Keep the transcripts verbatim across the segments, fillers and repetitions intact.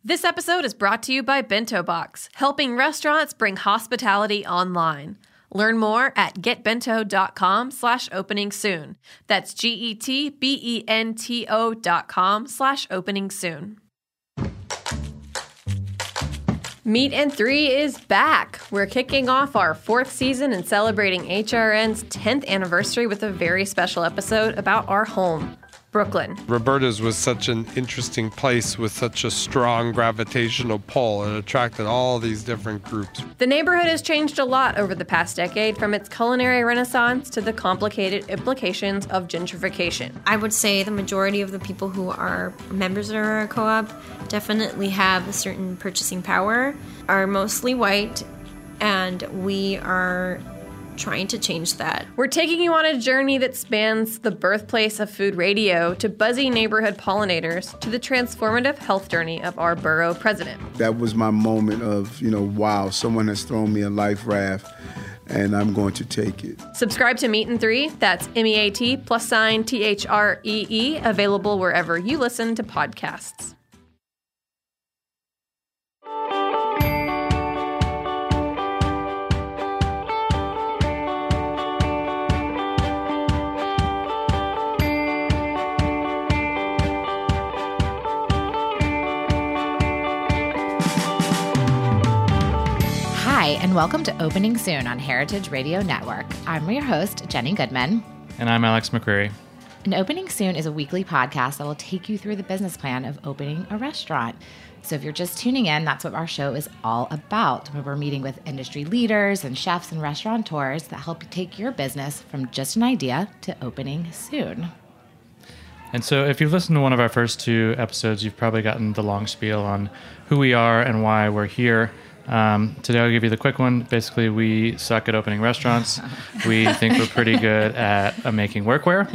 This episode is brought to you by Bento Box, helping restaurants bring hospitality online. Learn more at getbento.com slash opening soon. That's G-E-T-B-E-N-T-O dot com slash opening soon. Meat and Three is back. We're kicking off our fourth season and celebrating H R N's tenth anniversary with a very special episode about our home, Brooklyn. Roberta's was such an interesting place with such a strong gravitational pull. It attracted all these different groups. The neighborhood has changed a lot over the past decade, from its culinary renaissance to the complicated implications of gentrification. I would say the majority of the people who are members of our co-op definitely have a certain purchasing power, are mostly white, and we are trying to change that. We're taking you on a journey that spans the birthplace of food radio to buzzy neighborhood pollinators to the transformative health journey of our borough president. That was my moment of, you know, wow, someone has thrown me a life raft and I'm going to take it. Subscribe to Meat and Three, that's M E A T plus sign T H R E E, available wherever you listen to podcasts. Hi, and welcome to Opening Soon on Heritage Radio Network. I'm your host, Jenny Goodman. And I'm Alex McCreary. And Opening Soon is a weekly podcast that will take you through the business plan of opening a restaurant. So if you're just tuning in, that's what our show is all about, where we're meeting with industry leaders and chefs and restaurateurs that help you take your business from just an idea to opening soon. And so if you've listened to one of our first two episodes, you've probably gotten the long spiel on who we are and why we're here. Um, today I'll give you the quick one. Basically, we suck at opening restaurants. We think we're pretty good at uh, making workwear.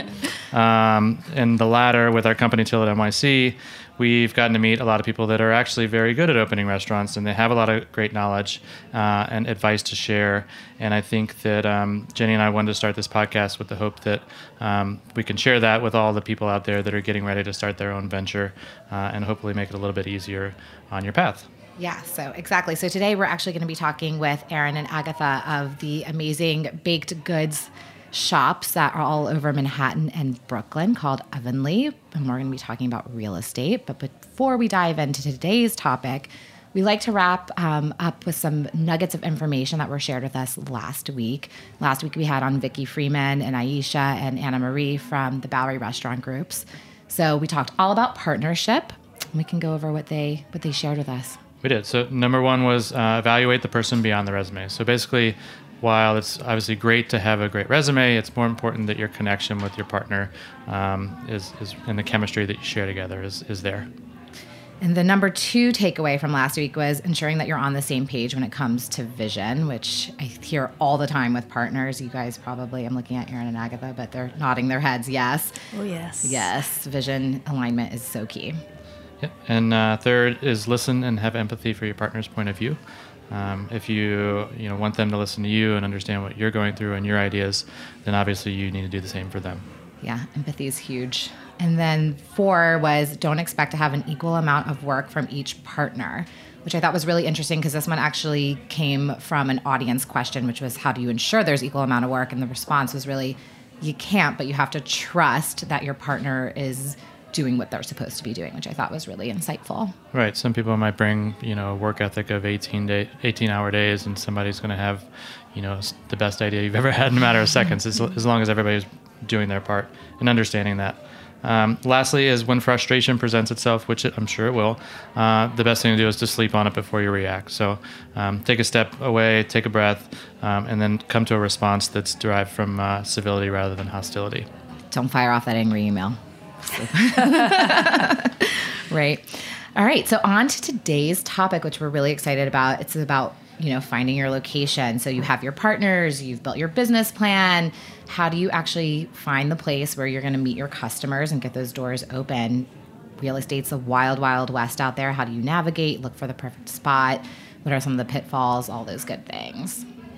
Um, and the latter, with our company Till at N Y C, we've gotten to meet a lot of people that are actually very good at opening restaurants, and they have a lot of great knowledge uh, and advice to share. And I think that um, Jenny and I wanted to start this podcast with the hope that um, we can share that with all the people out there that are getting ready to start their own venture uh, and hopefully make it a little bit easier on your path. Yeah, so exactly. So today we're actually going to be talking with Aaron and Agatha of the amazing baked goods shops that are all over Manhattan and Brooklyn called Ovenly. And we're going to be talking about real estate. But before we dive into today's topic, we like to wrap um, up with some nuggets of information that were shared with us last week. Last week we had on Vicki Freeman and Aisha and Anna Marie from the Bowery Restaurant Groups. So we talked all about partnership. We can go over what they what they shared with us. We did. So number one was uh, evaluate the person beyond the resume. So basically, while it's obviously great to have a great resume, it's more important that your connection with your partner um, is, is and the chemistry that you share together is, is there. And the number two takeaway from last week was ensuring that you're on the same page when it comes to vision, which I hear all the time with partners. You guys probably, I'm looking at Aaron and Agatha, but they're nodding their heads yes. Oh, yes. Yes, vision alignment is so key. Yep. And uh, third is listen and have empathy for your partner's point of view. Um, if you you know want them to listen to you and understand what you're going through and your ideas, then obviously you need to do the same for them. Yeah, empathy is huge. And then four was don't expect to have an equal amount of work from each partner, which I thought was really interesting because this one actually came from an audience question, which was how do you ensure there's equal amount of work? And the response was really you can't, but you have to trust that your partner is doing what they're supposed to be doing, which I thought was really insightful. Right. Some people might bring, you know, a work ethic of eighteen day, eighteen hour days, and somebody's going to have, you know, the best idea you've ever had in a matter of seconds, as, as long as everybody's doing their part and understanding that. Um, lastly is when frustration presents itself, which it, I'm sure it will, uh, the best thing to do is to sleep on it before you react. So um, take a step away, take a breath, um, and then come to a response that's derived from uh, civility rather than hostility. Don't fire off that angry email. Right. All right. So on to today's topic, which we're really excited about. It's about, you know, finding your location. So you have your partners, you've built your business plan. How do you actually find the place where you're going to meet your customers and get those doors open? Real estate's a wild, wild west out there. How do you navigate? Look for the perfect spot. What are some of the pitfalls? All those good things.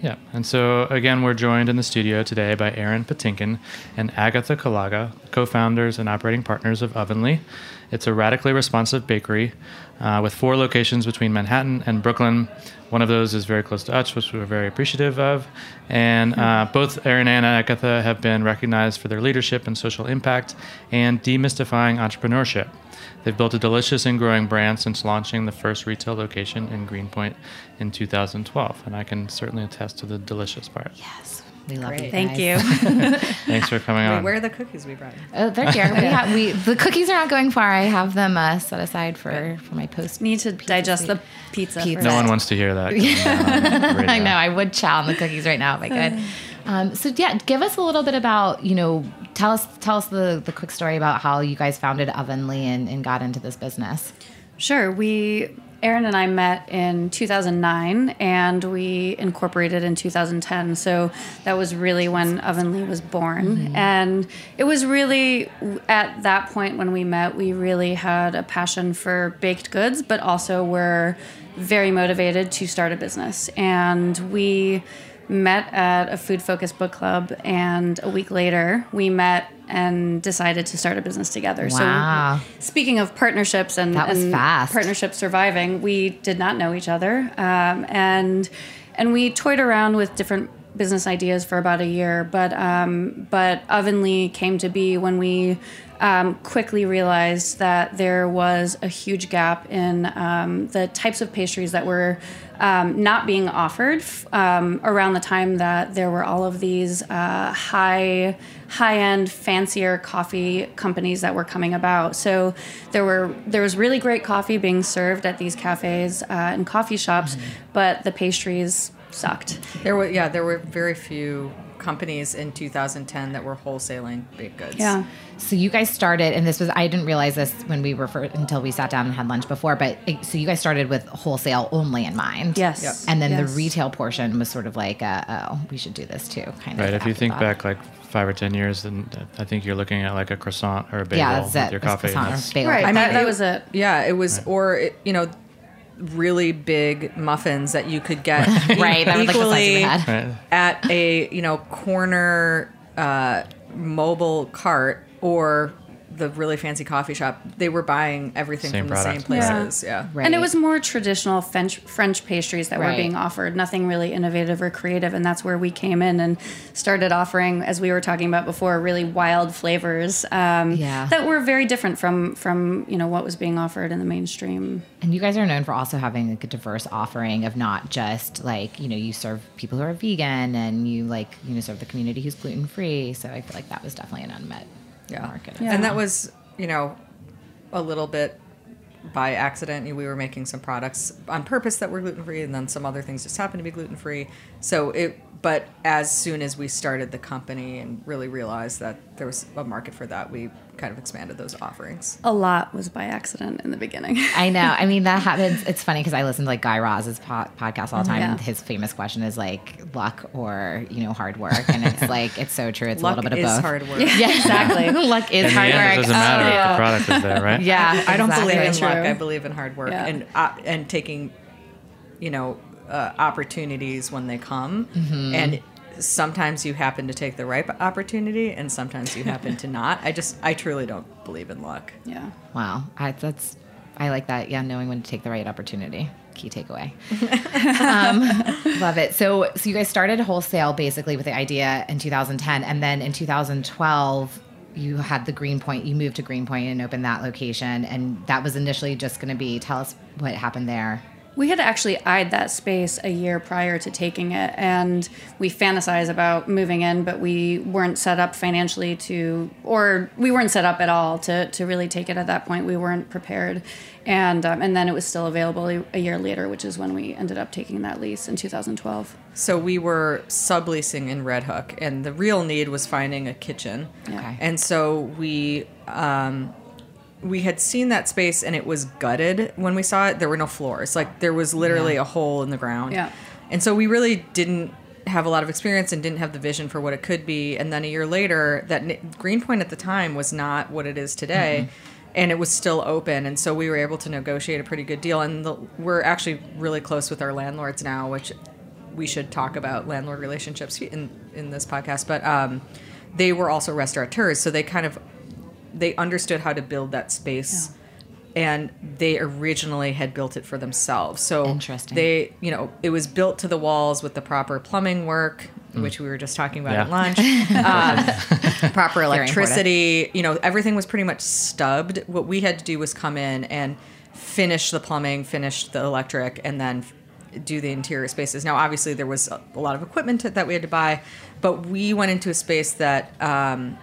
Yeah, and so again, we're joined in the studio today by Aaron Patinkin and Agatha Kalaga, co-founders and operating partners of Ovenly. It's a radically responsive bakery uh, with four locations between Manhattan and Brooklyn. One of those is very close to us, which we're very appreciative of. And uh, both Aaron and Agatha have been recognized for their leadership and social impact and demystifying entrepreneurship. They've built a delicious and growing brand since launching the first retail location in Greenpoint in two thousand twelve. And I can certainly attest to the delicious part. Yes, we love Great. you. Thank guys. you. Thanks for coming Wait, on. where are the cookies we brought? Oh, they're here. We have, we the cookies are not going far. I have them uh, set aside for, for my post. Need to digest the pizza. Pizza. first. No one wants to hear that. Yeah. I know. I would chow on the cookies right now if I could. Um, so yeah, give us a little bit about, you know, tell us tell us the, the quick story about how you guys founded Ovenly and, and got into this business. Sure. We, Aaron and I met in two thousand nine and we incorporated in two thousand ten. So that was really when Ovenly was born. Mm-hmm. And it was really at that point when we met, we really had a passion for baked goods, but also were very motivated to start a business. And we met at a food-focused book club, and a week later, we met and decided to start a business together. Wow. So speaking of partnerships and, That was and fast. partnerships surviving, we did not know each other, um, and and we toyed around with different business ideas for about a year, but um, but Ovenly came to be when we um, quickly realized that there was a huge gap in um, the types of pastries that were um, not being offered um, around the time that there were all of these uh, high high-end, fancier coffee companies that were coming about. So there were there was really great coffee being served at these cafes uh, and coffee shops, mm-hmm. but the pastries sucked. There were yeah, there were very few companies in two thousand ten that were wholesaling baked goods. Yeah. So you guys started, and this was, I didn't realize this when we were, for, until we sat down and had lunch before, but it, so you guys started with wholesale only in mind. Yes. Yep. And then Yes. the retail portion was sort of like, uh, oh, we should do this too, kind of. Right. If you think afterthought. back like five or ten years, then I think you're looking at like a croissant or a bagel Yeah, that's with it. your It's coffee. croissant or That's- bagel. Right. I mean, that, that it- was it. Yeah, it was, or it, you know, really big muffins that you could get Right, that was like the size of equally your head. Right. at a you know corner uh, mobile cart or the really fancy coffee shop. They were buying everything Same from product. the same places. Yeah. Right. And it was more traditional French, French pastries that Right. were being offered, nothing really innovative or creative. And that's where we came in and started offering, as we were talking about before, really wild flavors um, Yeah. that were very different from, from you know what was being offered in the mainstream. And you guys are known for also having like a diverse offering of not just like, you know, you serve people who are vegan and you like, you know, serve the community who's gluten free. So I feel like that was definitely an unmet Yeah. market. Yeah. And that was, you know, a little bit by accident. We were making some products on purpose that were gluten free, and then some other things just happened to be gluten free. So it, but as soon as we started the company and really realized that there was a market for that, we kind of expanded those offerings. A lot was by accident in the beginning. I know. I mean, that happens. It's funny because I listen to like Guy Raz's po- podcast all the time. Yeah. And his famous question is like luck or, you know, hard work. And it's like, it's so true. It's Luck a little bit of is both. hard work. Yeah, exactly. luck is In the hard end, work. it doesn't matter if Oh. the product is there, right? Yeah. I don't exactly. believe in True. luck. I believe in hard work Yeah. and uh, and taking, you know, uh, opportunities when they come. Mm-hmm. And sometimes you happen to take the right opportunity, and sometimes you happen to not. I just, I truly don't believe in luck. Yeah. Wow. I, that's, I like that. Yeah. Knowing when to take the right opportunity. Key takeaway. um, love it. So, so you guys started wholesale basically with the idea in two thousand ten. And then in two thousand twelve, you had the Greenpoint, you moved to Greenpoint and opened that location. And that was initially just going to be, tell us what happened there. We had actually eyed that space a year prior to taking it, and we fantasize about moving in, but we weren't set up financially to, or we weren't set up at all to, to really take it at that point. We weren't prepared, and um, and then it was still available a, a year later, which is when we ended up taking that lease in two thousand twelve. So we were subleasing in Red Hook, and the real need was finding a kitchen. Okay. And so we um, we had seen that space, and it was gutted when we saw it. There were no floors. Like, there was literally Yeah. a hole in the ground. Yeah. And so we really didn't have a lot of experience and didn't have the vision for what it could be. And then a year later, that n- Greenpoint at the time was not what it is today. Mm-hmm. And it was still open. And so we were able to negotiate a pretty good deal. And the, we're actually really close with our landlords now, which we should talk about landlord relationships in in this podcast, but um, they were also restaurateurs, so they kind of they understood how to build that space. Yeah. And they originally had built it for themselves. So Interesting. They, you know, it was built to the walls with the proper plumbing work, mm. which we were just talking about yeah. at lunch. um, proper electricity, you know, everything was pretty much stubbed. What we had to do was come in and finish the plumbing, finish the electric, and then do the interior spaces. Now, obviously, there was a, a lot of equipment that we had to buy, but we went into a space that um,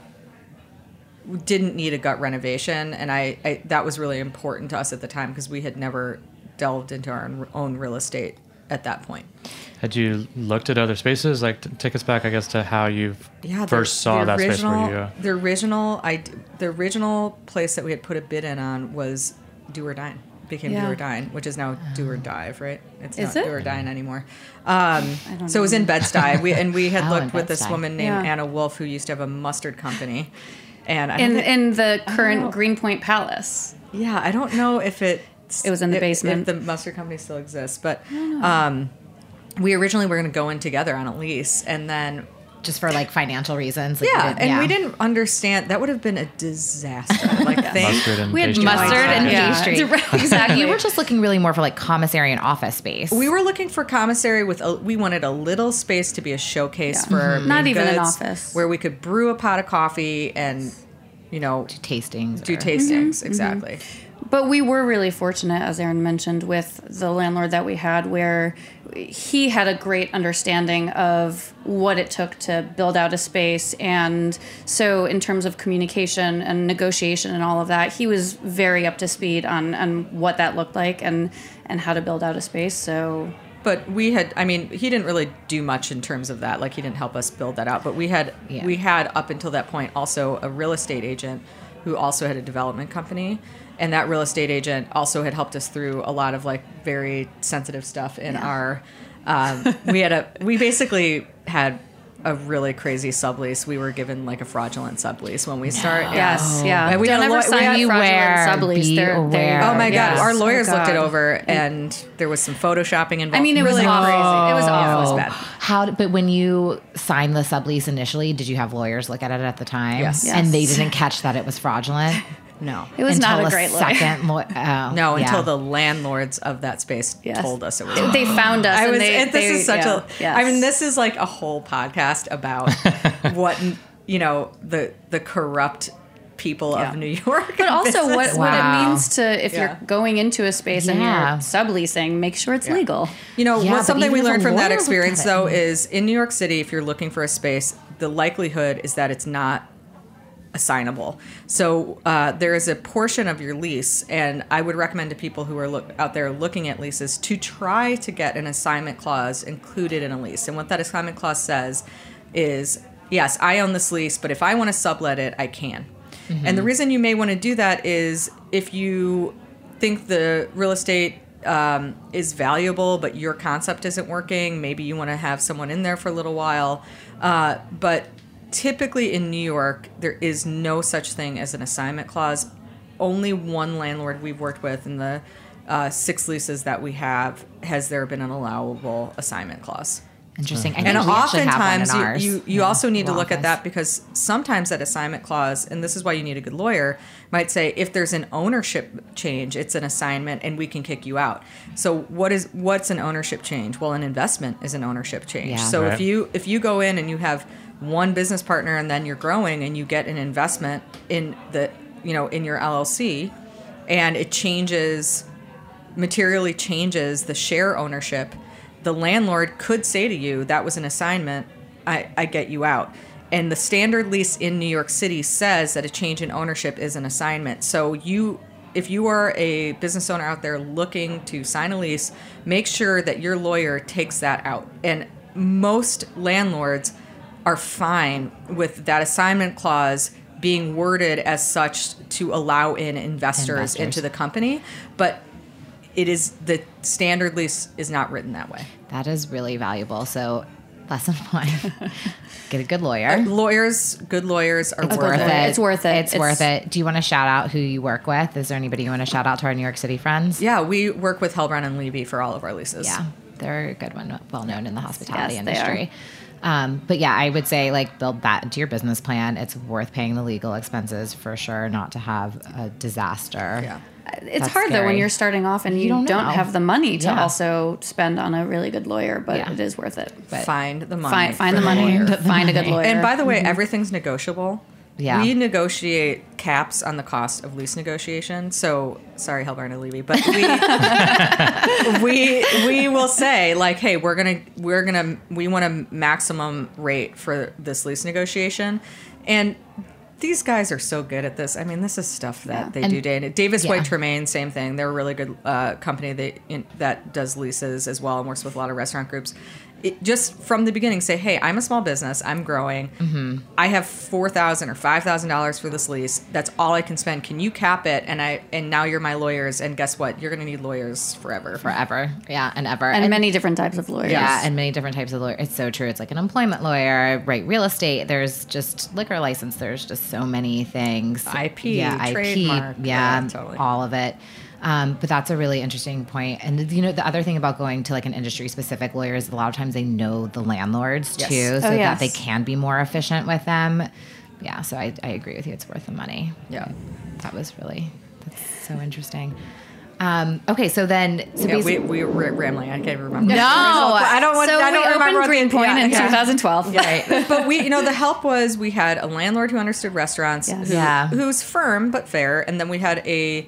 didn't need a gut renovation, and I, I that was really important to us at the time because we had never delved into our own, own real estate at that point. Had you looked at other spaces? Like, t- take us back, I guess, to how you yeah, first the, saw the that original, space where you... Uh, the original, I, the original place that we had put a bid in on was Do or Dine. Became Yeah. Do or Dine, which is now Do or Dive, right? It's Is not it? Do or Dine anymore. Um, I don't so it was know. in Bed-Stuy. We and we had Oh, in looked with this Bed-Stuy. woman named Yeah. Anna Wolf, who used to have a mustard company. And I In don't think- in the know. current Greenpoint Palace. yeah, I don't know if it It was in the if- basement. If the mustard company still exists, but um, we originally were going to go in together on a lease, and then Just for like financial reasons. Like you yeah, didn't- and yeah. we didn't understand that would have been a disaster. Like thank mustard and We had pastry. Mustard and Yeah. pastry. Exactly. You were just looking really more for like commissary and office space. We were looking for commissary with a, we wanted a little space to be a showcase Yeah. for Mhm. Not baked even an goods, office. where we could brew a pot of coffee and you know tastings. do or- tastings exactly. But we were really fortunate, as Erin mentioned, with the landlord that we had, where he had a great understanding of what it took to build out a space. And so in terms of communication and negotiation and all of that, he was very up to speed on, on what that looked like and, and how to build out a space. So But we had, I mean, he didn't really do much in terms of that. Like he didn't help us build that out. But we had, Yeah. we had up until that point also a real estate agent who also had a development company, and that real estate agent also had helped us through a lot of like very sensitive stuff in Yeah. our. Um, we had a, we basically had a really crazy sublease. We were given like a fraudulent sublease when we start. yes, yeah. And we Don't had a ever law- we sign had- a Beware, fraudulent sublease. be They're, aware. they're, Oh my God! yes. Our lawyers Oh, looked it God. over, and there was some photoshopping involved. I mean, it was Really awful. crazy. It was Yeah, it was awful. bad. How? But when you signed the sublease initially, did you have lawyers look at it at the time? Yes. And they Yes. didn't catch that it was fraudulent. No. It was Until not a great lawyer. second. Lo- oh, No, yeah. until the landlords of that space Yes. told us it was. They found us. I and was. they, and this they- is such yeah, a. yes. I mean, this is like a whole podcast about what you know the the corrupt people Yeah. of New York. But also, what, business. what Wow. it means to if Yeah. you're going into a space and Yeah. you're subleasing, make sure it's legal. You know, Yeah, what but something we even if a learned from that lawyer looked experience, at it- though, is in New York City, if you're looking for a space, the likelihood is that it's not assignable. So uh, there is a portion of your lease, and I would recommend to people who are look, out there looking at leases to try to get an assignment clause included in a lease. And what that assignment clause says is, yes, I own this lease, but if I want to sublet it, I can. Mm-hmm. And the reason you may want to do that is if you think the real estate um, is valuable, but your concept isn't working, maybe you want to have someone in there for a little while. Uh, but typically in New York, there is no such thing as an assignment clause. Only one landlord we've worked with in the uh, six leases that we have has there been an allowable assignment clause. Interesting. I And think we actually have one oftentimes in you, ours. you, you Yeah, also need to law look at office. that because sometimes that assignment clause, and this is why you need a good lawyer, might say if there's an ownership change, it's an assignment and we can kick you out. So what is what's an ownership change? Well, an investment is an ownership change. Yeah. So Right. if you if you go in and you have one business partner and then you're growing and you get an investment in the you know in your L L C and it changes materially changes the share ownership, the landlord could say to you, that was an assignment, I, I get you out. And the standard lease in New York City says that a change in ownership is an assignment. So you, if you are a business owner out there looking to sign a lease, make sure that your lawyer takes that out. And most landlords are fine with that assignment clause being worded as such to allow in investors, Investors. into the company. But it is the standard lease is not written that way. That is really valuable. So, lesson one: get a good lawyer. Lawyers, good lawyers are It's worth worth it. it. It's worth it. It's, It's- worth it. Do you want to shout out who you work with? Is there anybody you want to shout out to our New York City friends? Yeah, we work with Hellbrun and Levy for all of our leases. Yeah. they're a good one, well known in the hospitality Yes, they industry. Um, but yeah, I would say like build that into your business plan. It's worth paying the legal expenses for sure, not to have a disaster. Yeah. It's That's hard though when scary. you're starting off and you, You don't, don't know. have the money to Yeah. also spend on a really good lawyer, but Yeah. it is worth it. But Find the money. Find, find for the money, lawyer. find a good lawyer. And by the way, everything's negotiable. Yeah. We negotiate caps on the cost of lease negotiation. So, sorry, Hellbarn and Levy, but we we we will say like, hey, we're gonna we're gonna we want a maximum rate for this lease negotiation, and these guys are so good at this. I mean, this is stuff that Yeah. they And- do day in. Davis yeah. White Tremaine, same thing. They're a really good uh, company that in, that does leases as well and works with a lot of restaurant groups. It, just from the beginning, say, hey, I'm a small business. I'm growing. Mm-hmm. I have four thousand or five thousand dollars for this lease. That's all I can spend. Can you cap it? And I and now you're my lawyers. And guess what? You're going to need lawyers forever. forever. Yeah, and ever. and many different types of lawyers. Yeah, and many different types of lawyer. It's so true. It's like an employment lawyer, right? Real estate. There's just liquor license. There's just so many things. I P, yeah, trademark. I P, yeah, Yeah, totally. all of it. Um, but that's a really interesting point. And you know, the other thing about going to like an industry specific lawyer is a lot of times they know the landlords Yes. too, so Oh, yes. that they can be more efficient with them. Yeah, so I, I agree with you. It's worth the money. Yeah. That was really that's so interesting. Um, okay, so then so Yeah, we, basically, we were rambling. I can't even remember. No, I don't want. So I don't we remember opened what the- Greenpoint yeah, in yeah. twenty twelve. Right. But we, you know, the help was we had a landlord who understood restaurants, Yes. who, Yeah. who's firm but fair, and then we had a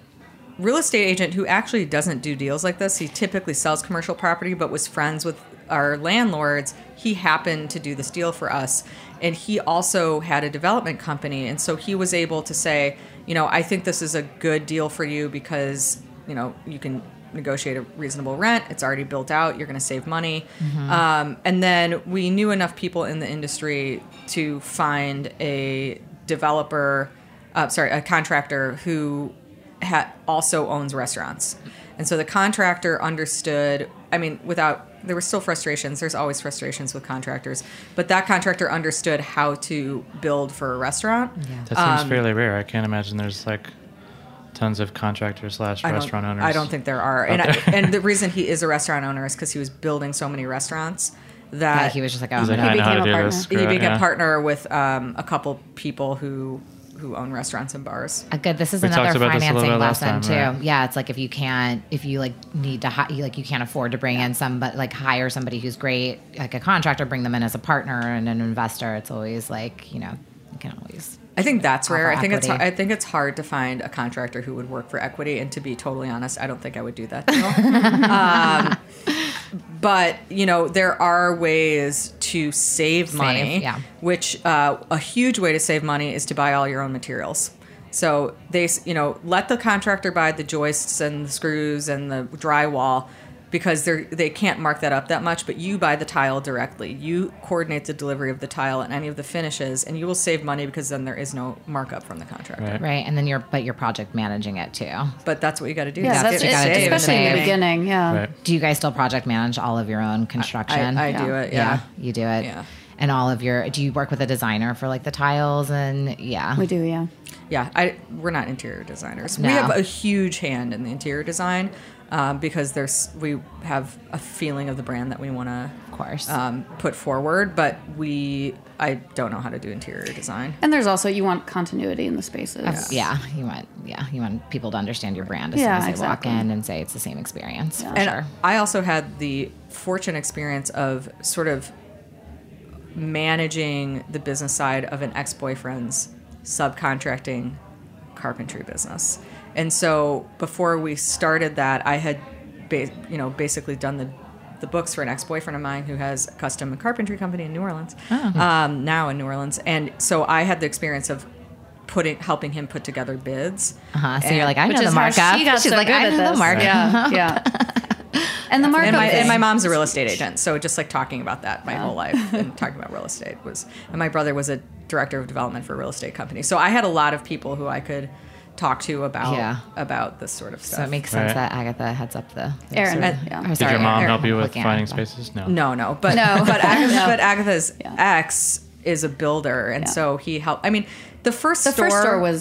real estate agent who actually doesn't do deals like this. He typically sells commercial property, but was friends with our landlords. He happened to do this deal for us, and he also had a development company, and so he was able to say, you know, I think this is a good deal for you because, you know, you can negotiate a reasonable rent. It's already built out. You're going to save money. Um, and then we knew enough people in the industry to find a developer, uh, sorry, a contractor who ha- also owns restaurants. And so the contractor understood, I mean, without, there were still frustrations. There's always frustrations with contractors. But that contractor understood how to build for a restaurant. That Um, seems fairly rare. I can't imagine there's like tons of contractors slash I don't- restaurant owners. I don't think there are. And, I, and the reason he is a restaurant owner is because he was building so many restaurants that yeah, he was just like, oh, He's I'm like, gonna I know how to became a do partner. this. Screw he it, became yeah. a partner with um, a couple people who who own restaurants and bars. Uh, Good. This is We talked another about this a little financing bit last lesson time, too. right? Yeah, it's like if you can't, if you like need to, hi- you, like you can't afford to bring in some, but like hire somebody who's great, like a contractor, bring them in as a partner and an investor. It's always like, you know, you can always. I think that's rare. Offer I think it's equity. I think it's hard to find a contractor who would work for equity. And to be totally honest, I don't think I would do that deal. um, but you know, there are ways to save, Save, money. yeah. Which uh, a huge way to save money is to buy all your own materials. So they, s- you know, let the contractor buy the joists and the screws and the drywall because they they can't mark that up that much. But you buy the tile directly. You coordinate the delivery of the tile and any of the finishes, and you will save money because then there is no markup from the contractor. Right. Right. And then you're, but you're project managing it too. But that's what you got to do. Yeah, That's that's what you it, gotta do to especially in the save. beginning. Yeah. Right. Do you guys still project manage all of your own construction? I, I do it. Yeah. You do it. Yeah. And all of your, do you work with a designer for like the tiles and yeah. We do, yeah. Yeah, I we're not interior designers. No. We have a huge hand in the interior design um, because there's we have a feeling of the brand that we want to, Of course. um, put forward. But we, I don't know how to do interior design. And there's also, you want continuity in the spaces. Yeah, you want yeah, you want people to understand your brand as Yeah, soon as they exactly. walk in and say it's the same experience. For And sure. I also had the fortunate experience of sort of managing the business side of an ex-boyfriend's subcontracting carpentry business. And so before we started that, I had ba- you know, basically done the the books for an ex-boyfriend of mine who has a custom carpentry company in New Orleans, um, now in New Orleans. And so I had the experience of putting, helping him put together bids. Uh-huh. So And- you're like, I Which know the is how markup. she got She's so like, good I at know the this. markup. Yeah, yeah. And the markup And my, is- and my mom's a real estate agent, so just like talking about that my whole life and talking about real estate was. And my brother was a director of development for a real estate company, so I had a lot of people who I could talk to about Yeah. about this sort of stuff. So it makes sense Right. that Agatha heads up the. the Erin, sort of- yeah. or Did Did sorry, your mom Erin- help you with looking at finding Agatha. spaces? No. no, no, but No. but Agatha, No. but Agatha's Yeah. ex is a builder, and Yeah. so he helped. I mean, the first the store, first store was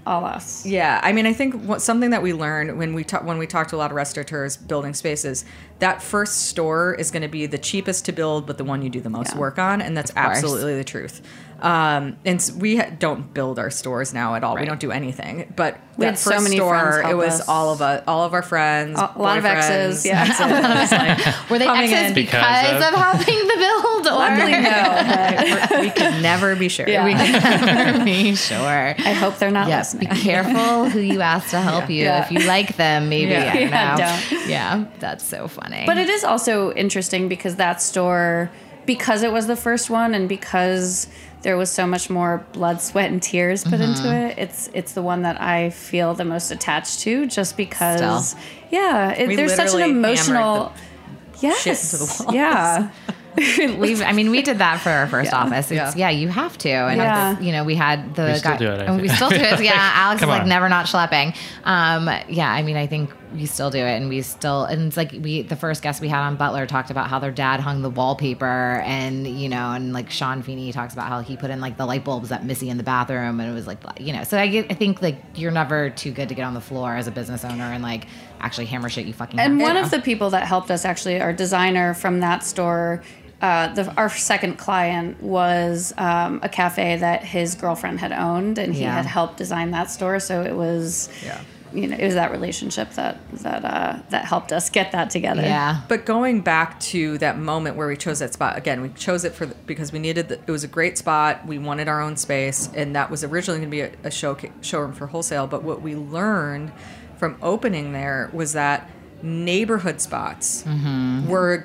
all us. Yeah, I mean, I think what, something that we learned when we talk when we talk to a lot of restaurateurs building spaces, that first store is going to be the cheapest to build, but the one you do the most Yeah. work on, and that's absolutely the truth. Um, and s- we ha- don't build our stores now at all. We Right. don't do anything. But We that had so first many store, friends it help was us. all of us, all of our friends, A lot of exes, boyfriends, yeah. exes. Were they Coming exes in. because, Because of, of- helping the build? Or Luckily, no. But we could never be sure. Yeah. we can never be sure. I hope they're not Yes, be listening. careful who you ask to help you. Yeah. If you like them, maybe Yeah. I don't Yeah, know. don't. Yeah, that's so funny. But it is also interesting because that store, because it was the first one and because there was so much more blood, sweat, and tears put Mm-hmm. into it, it's it's the one that I feel the most attached to just because, Still. yeah, it, We there's such an literally emotional... Yes. shit into the walls. Yeah. We've, I mean, we did that for our first Yeah. office. It's, yeah. Yeah. you have to. And, Yeah. it's, you know, we had the We still guy, do it, I and we think. still do it. Yeah. Alex is Come like on. never not schlepping. Um, yeah. I mean, I think we still do it, and we still, and it's like we, the first guest we had on Butler talked about how their dad hung the wallpaper, and, you know, and like Sean Feeney talks about how he put in like the light bulbs that Missy in the bathroom, and it was like, you know, so I get, I think like you're never too good to get on the floor as a business owner and like actually hammer shit you fucking And have one to. of the people that helped us, actually, our designer from that store, uh, the, our second client was um, a cafe that his girlfriend had owned, and he Yeah. had helped design that store. So it was, Yeah. you know, it was that relationship that that uh, that helped us get that together. Yeah. But going back to that moment where we chose that spot again, we chose it for the, because we needed the, it was a great spot. We wanted our own space, and that was originally going to be a, a show showroom for wholesale. But what we learned from opening there was that neighborhood spots were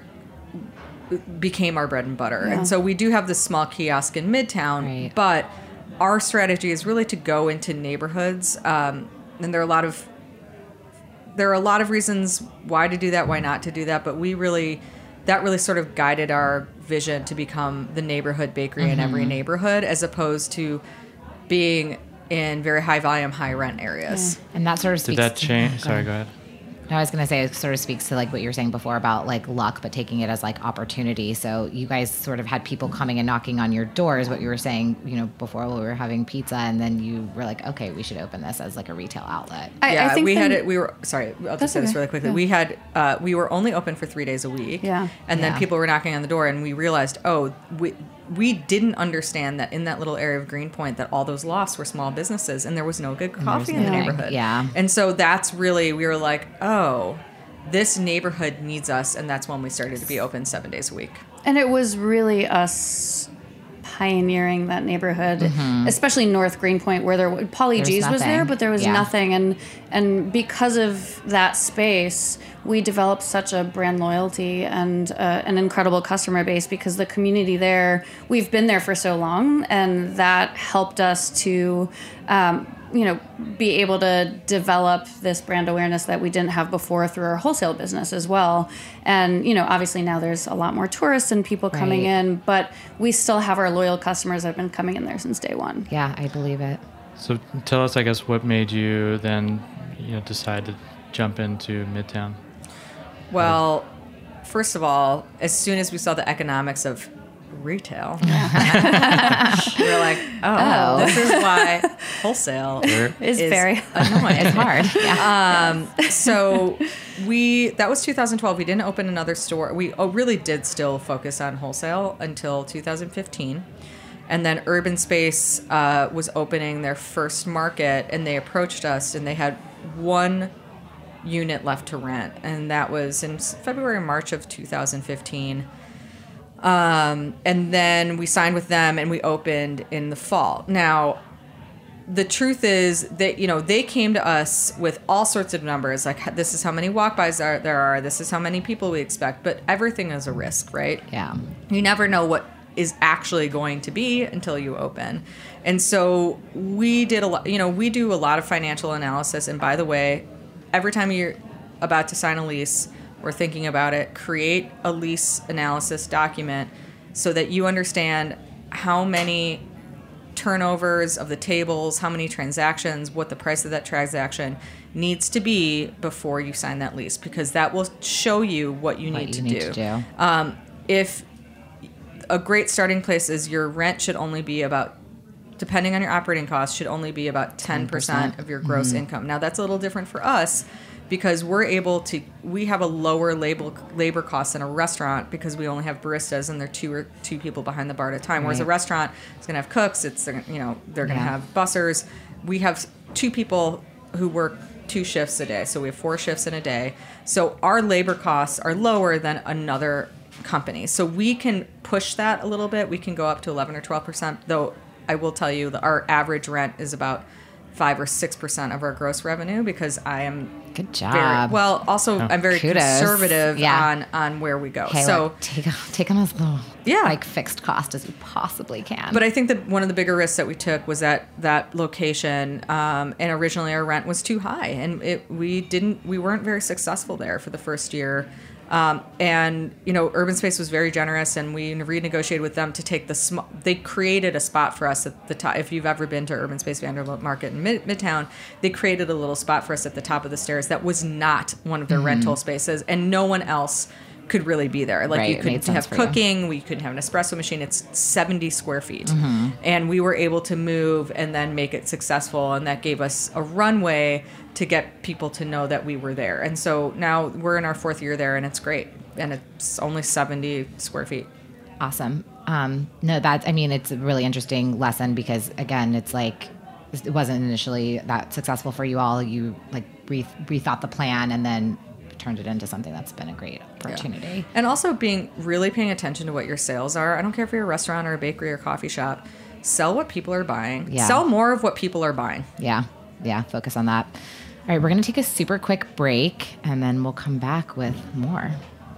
became our bread and butter, Yeah. and so we do have this small kiosk in Midtown, Right. but our strategy is really to go into neighborhoods, um, and there are a lot of there are a lot of reasons why to do that, why not to do that, but we really, that really sort of guided our vision to become the neighborhood bakery in every neighborhood, as opposed to being in very high volume, high rent areas. And that sort of Did speaks that to- change? Sorry, go ahead. No, I was going to say it sort of speaks to like what you were saying before about like luck, but taking it as like opportunity. So you guys sort of had people coming and knocking on your doors, what you were saying, you know, before we were having pizza, and then you were like, okay, we should open this as like a retail outlet. I, yeah, I think we had then- it. We were sorry. I'll That's just say this okay. really quickly. Yeah. We had uh, we were only open for three days a week. Yeah. and then Yeah. people were knocking on the door, and we realized, oh, we we didn't understand that in that little area of Greenpoint that all those lofts were small businesses, and there was no good coffee in the nothing. neighborhood. Yeah. and so that's really we were like, oh, this neighborhood needs us, and that's when we started to be open seven days a week. And it was really us pioneering that neighborhood, especially North Greenpoint, where there Polly There's G's was there, nothing. but there was Yeah. nothing. And and because of that space, we developed such a brand loyalty and uh, an incredible customer base because the community there, we've been there for so long, and that helped us to. Um, you know, be able to develop this brand awareness that we didn't have before through our wholesale business as well. And, you know, obviously now there's a lot more tourists and people coming Right. in, but we still have our loyal customers that have been coming in there since day one. Yeah, I believe it. So tell us, I guess, what made you then, you know, decide to jump into Midtown? Well, first of all, as soon as we saw the economics of retail, we were like, oh, Oh. this is why wholesale Where- It's is very annoying. It's hard. Yeah. Um, so we that was two thousand twelve. We didn't open another store. We oh, really did still focus on wholesale until two thousand fifteen. And then Urban Space uh, was opening their first market, and they approached us, and they had one unit left to rent, and that was in February or March of two thousand fifteen. Um, and then we signed with them, and we opened in the fall. Now, the truth is that, you know, they came to us with all sorts of numbers, like this is how many walk-bys are, there are, this is how many people we expect, but everything is a risk, right? Yeah. You never know what is actually going to be until you open. And so we did a lot, you know, we do a lot of financial analysis. And by the way, every time you're about to sign a lease or thinking about it, create a lease analysis document so that you understand how many turnovers of the tables, how many transactions, what the price of that transaction needs to be before you sign that lease, because that will show you what you What need, you to, need do. to do. Um, if a great starting place is your rent should only be about depending on your operating costs, should only be about ten percent of your gross Mm-hmm. income. Now, that's a little different for us because we're able to, we have a lower labor, labor cost in a restaurant because we only have baristas and they're two or two people behind the bar at a time. Whereas a Right. restaurant is going to have cooks, it's, you know, they're going to Yeah. have bussers. We have two people who work two shifts a day. So we have four shifts in a day. So our labor costs are lower than another company. So we can push that a little bit. We can go up to eleven or twelve percent, though I will tell you that our average rent is about five or six percent of our gross revenue because I am Good very, job. well, also I'm very Kudos. conservative Yeah. on, on where we go. Okay, so like, take take on as low Yeah. like fixed cost as you possibly can. But I think that one of the bigger risks that we took was that that location, um, and originally our rent was too high, and it we didn't we weren't very successful there for the first year. Um, and you know, Urban Space was very generous, and we renegotiated with them to take the sm- they created a spot for us at the top. If you've ever been to Urban Space Vanderbilt Market in Mid- Midtown, they created a little spot for us at the top of the stairs that was not one of their Mm-hmm. rental spaces, and no one else could really be there. Like Right, you it made couldn't sense have for you. cooking, we couldn't have an espresso machine. It's seventy square feet, Mm-hmm. and we were able to move and then make it successful, and that gave us a runway to get people to know that we were there. And so now we're in our fourth year there, and it's great, and it's only seventy square feet. Awesome. Um, no, that's, I mean, it's a really interesting lesson because, again, it's like, it wasn't initially that successful for you all. You like re- rethought the plan and then turned it into something that's been a great opportunity. And also being really paying attention to what your sales are. I don't care if you're a restaurant or a bakery or coffee shop. Sell what people are buying. Yeah. Sell more of what people are buying. Yeah. Yeah. Focus on that. All right. We're going to take a super quick break and then we'll come back with more.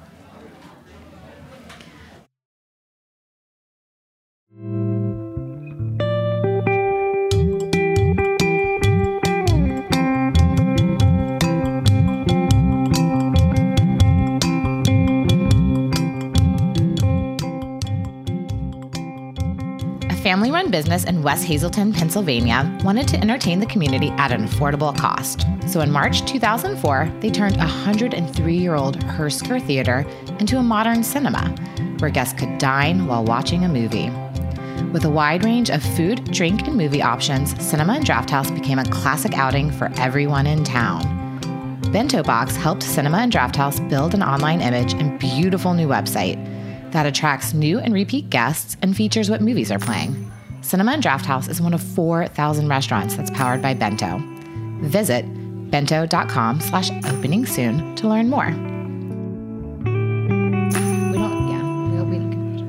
Family-run business in West Hazelton, Pennsylvania, wanted to entertain the community at an affordable cost. So in March two thousand four, they turned a one hundred three-year-old Hersker Theater into a modern cinema, where guests could dine while watching a movie. With a wide range of food, drink, and movie options, Cinema and Draft House became a classic outing for everyone in town. Bento Box helped Cinema and Draft House build an online image and beautiful new website that attracts new and repeat guests and features what movies are playing. Cinema and Draft House is one of four thousand restaurants that's powered by Bento. Visit bento.com slash opening soon to learn more. We don't, yeah, we, we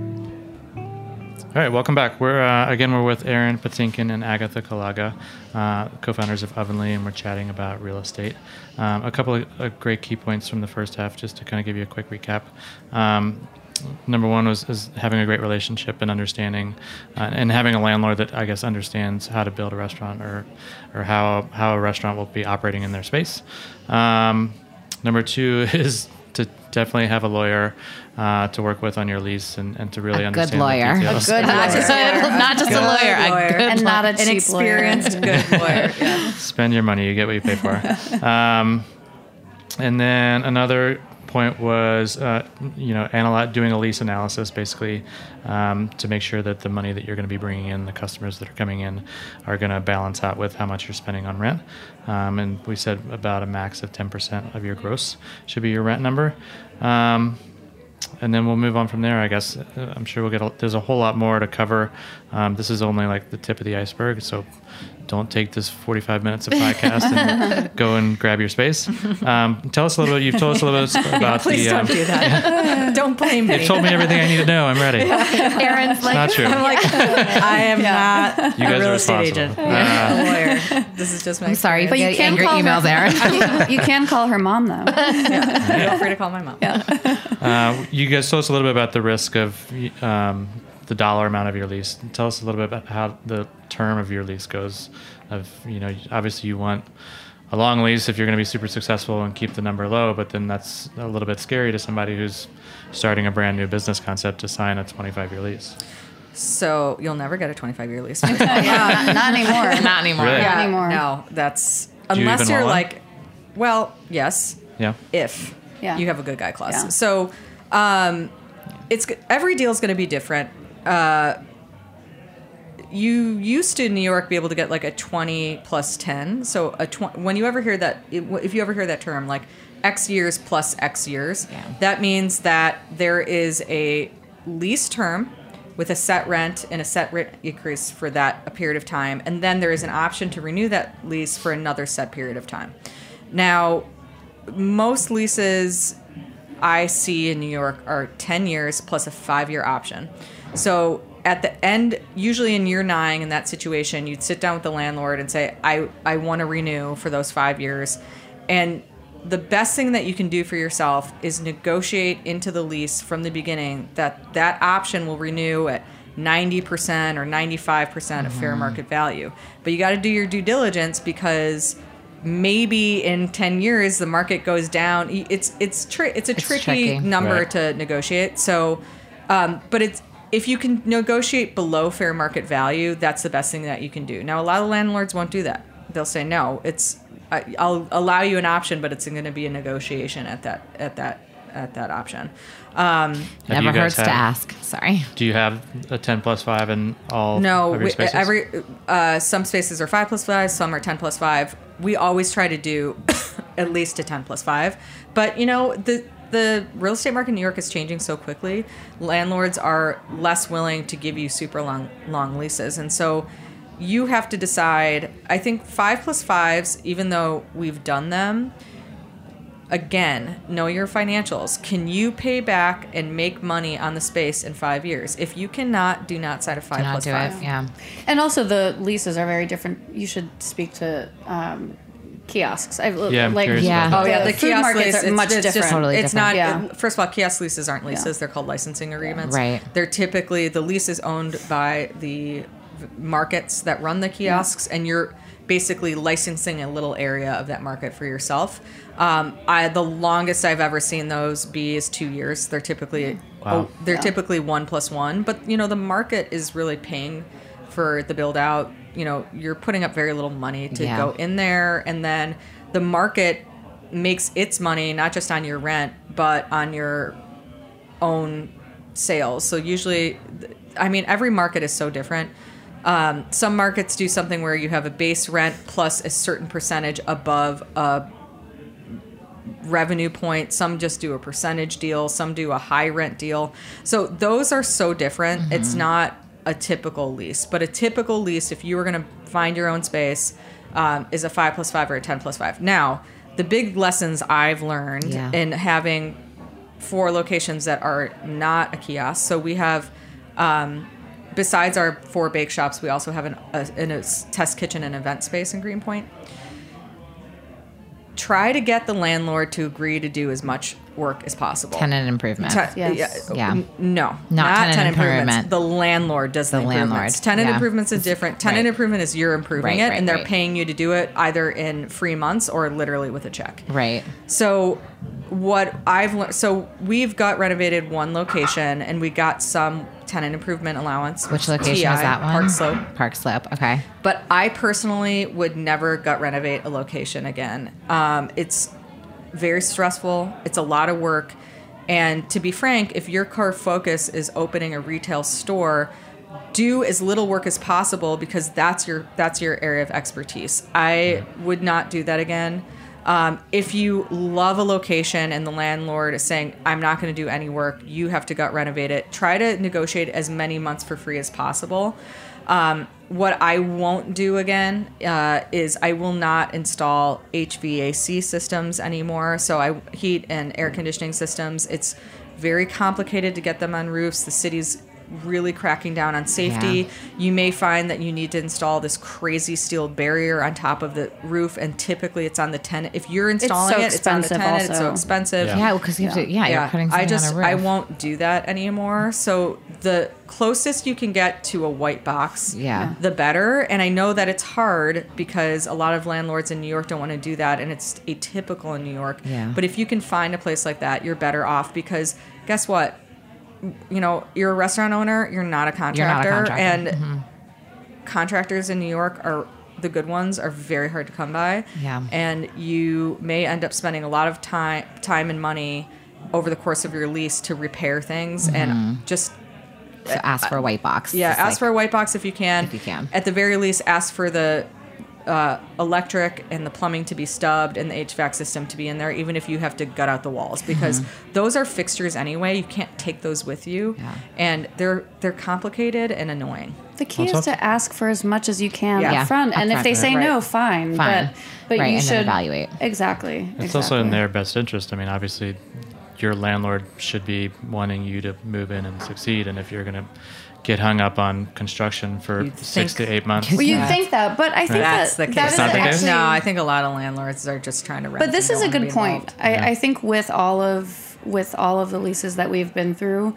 don't. All right, welcome back. We're uh, again we're with Erin Patinkin and Agatha Kalaga, uh, co-founders of Ovenly, and we're chatting about real estate. Um, a couple of uh, great key points from the first half, just to kind of give you a quick recap. Um, Number one was is having a great relationship and understanding, uh, and having a landlord that I guess understands how to build a restaurant or, or how how a restaurant will be operating in their space. Um, number two is to definitely have a lawyer uh, to work with on your lease and, and to really A understand good lawyer. the details. A good Not lawyer. just a, not just a Good lawyer, a lawyer. good and not a An cheap experienced lawyer. good lawyer. Yeah. Spend your money, you get what you pay for. um, and then another point was, uh, you know, analy- doing a lease analysis, basically, um, to make sure that the money that you're going to be bringing in, the customers that are coming in, are going to balance out with how much you're spending on rent. Um, and we said about a max of ten percent of your gross should be your rent number. Um, and then we'll move on from there, I guess. Uh, I'm sure we'll get, a, there's a whole lot more to cover. Um, this is only like the tip of the iceberg, so don't take this forty-five minutes of podcast and go and grab your space. Um, tell us a little bit, you've told us a little bit about Please the... don't um, do that. Don't blame me. You've told me everything I need to know. I'm ready. Aaron's It's like, not true. I'm like, I am not You a guys real are estate responsible. agent. Uh, a lawyer. This is just my I'm sorry, But but you you can angry call emails, her. Aaron. You can call her mom though. Feel free to call my mom. Uh, you guys told us a little bit about the risk of um, the dollar amount of your lease. Tell us a little bit about how the term of your lease goes. Of you know, obviously you want a long lease if you're going to be super successful and keep the number low, but then that's a little bit scary to somebody who's starting a brand new business concept to sign a twenty-five year lease. So you'll never get a twenty-five year lease. Yeah, not anymore. Not anymore. Really? Not Yeah, anymore. No, that's you unless even you're want one? like, well, yes, Yeah. if Yeah. you have a good guy clause. Yeah. So um, it's every deal is going to be different. Uh, you used to in New York be able to get like a twenty plus ten. So a tw- when you ever hear that, if you ever hear that term, like X years plus X years, Yeah. that means that there is a lease term with a set rent and a set rent increase for that a period of time, and then there is an option to renew that lease for another set period of time. Now, most leases I see in New York are ten years plus a five-year option. So at the end, usually in year nine in that situation, you'd sit down with the landlord and say, I, I want to renew for those five years. And the best thing that you can do for yourself is negotiate into the lease from the beginning that that option will renew at ninety percent or ninety-five percent of fair market value. But you got to do your due diligence, because maybe in ten years the market goes down. It's it's tri- it's a It's tricky, tricky. number Right. to negotiate. So, um, but it's if you can negotiate below fair market value, that's the best thing that you can do. Now, a lot of landlords won't do that. They'll say, no, it's I, I'll allow you an option, but it's going to be a negotiation at that at that at that option. Um, Have Never you guys hurts to had- ask. Sorry. Do you have a ten plus five in all no, of your we, spaces? every uh, some spaces are five plus five, some are ten plus five. We always try to do at least a ten plus five, but you know the. The real estate market in New York is changing so quickly. Landlords are less willing to give you super long, long leases. And so you have to decide. I think five plus fives, even though we've done them, again, know your financials. Can you pay back and make money on the space in five years? If you cannot, do not sign a five Do not plus do five. it. Yeah. And also the leases are very different. You should speak to um, kiosks. I, Yeah, I'm curious Yeah. about Oh yeah, the, food kiosk markets lease, are it's, much it's different. Just, Totally it's different. not. Yeah. First of all, kiosk leases aren't leases; Yeah. they're called licensing agreements. Right. They're typically the lease is owned by the markets that run the kiosks, and you're basically licensing a little area of that market for yourself. Um, I the longest I've ever seen those be is two years. They're typically Wow. oh, they're Yeah. typically one plus one, but you know the market is really paying for the build out. You know, you're putting up very little money to Yeah. go in there, and then the market makes its money not just on your rent but on your own sales. So usually, I mean, every market is so different. Um, some markets do something where you have a base rent plus a certain percentage above a revenue point. Some just do a percentage deal. Some do a high rent deal. So those are so different. Mm-hmm. It's not a typical lease, but a typical lease, if you were going to find your own space, um, is a five plus five or a ten plus five. Now, the big lessons I've learned Yeah. in having four locations that are not a kiosk. So we have, um, besides our four bake shops, we also have an, a, an, a test kitchen and event space in Greenpoint. Try to get the landlord to agree to do as much work as possible. Tenant improvement. Te- Yes. Yeah. n- No, Not tenant improvements. improvement. The landlord does the, The improvements. landlord, Tenant yeah. improvements is different. Tenant Right. improvement is you're improving Right, it, right, and they're right. paying you to do it either in free months or literally with a check. Right. So what I've learned, so we've got renovated one location, and we got some tenant improvement allowance. Which location T I, is that one? Park Slope. Park Slope. Okay. But I personally would never gut renovate a location again. Um, it's very stressful. It's a lot of work. And to be frank, if your core focus is opening a retail store, do as little work as possible, because that's your that's your area of expertise. I would not do that again. Um, if you love a location and the landlord is saying, I'm not going to do any work, you have to gut renovate it. Try to negotiate as many months for free as possible. Um, what I won't do again uh, is I will not install H V A C systems anymore. So I heat and air conditioning systems. It's very complicated to get them on roofs. The city's really cracking down on safety. Yeah. You may find that you need to install this crazy steel barrier on top of the roof, and typically it's on the tenant. If you're installing so it, it's on the expensive tenant. It's so also. expensive. Yeah. Yeah, because you have to. Yeah, you're putting something I just on a roof. I won't do that anymore. So the closest you can get to a white box, Yeah. the better. And I know that it's hard because a lot of landlords in New York don't want to do that, and it's atypical in New York. Yeah. But if you can find a place like that, you're better off, because guess what? You know, you're a restaurant owner. You're not a contractor, You're not a contractor. Mm-hmm. and contractors in New York are the good ones are very hard to come by. Yeah. And you may end up spending a lot of time time and money over the course of your lease to repair things, Mm-hmm. and just So ask for a white box. Yeah, Just ask like- for a white box if you can. If you can. At the very least, ask for the uh, electric and the plumbing to be stubbed and the H V A C system to be in there, even if you have to gut out the walls, because Mm-hmm. those are fixtures anyway. You can't take those with you, Yeah. and they're they're complicated and annoying. The key Also- is to ask for as much as you can Yeah. up Yeah, front, and up if they front, say right. no, fine. Fine. But but Right, you and then should evaluate. Exactly. It's also in their best interest. I mean, obviously, your landlord should be wanting you to move in and succeed. And if you're going to get hung up on construction for You'd six think- to eight months, Well, you Yeah. think that, but I think That's that the that case. is Not the case? actually, No, I think a lot of landlords are just trying to rent. But this and is a don't wanna good be point. involved. I, Yeah. I think with all of with all of the leases that we've been through,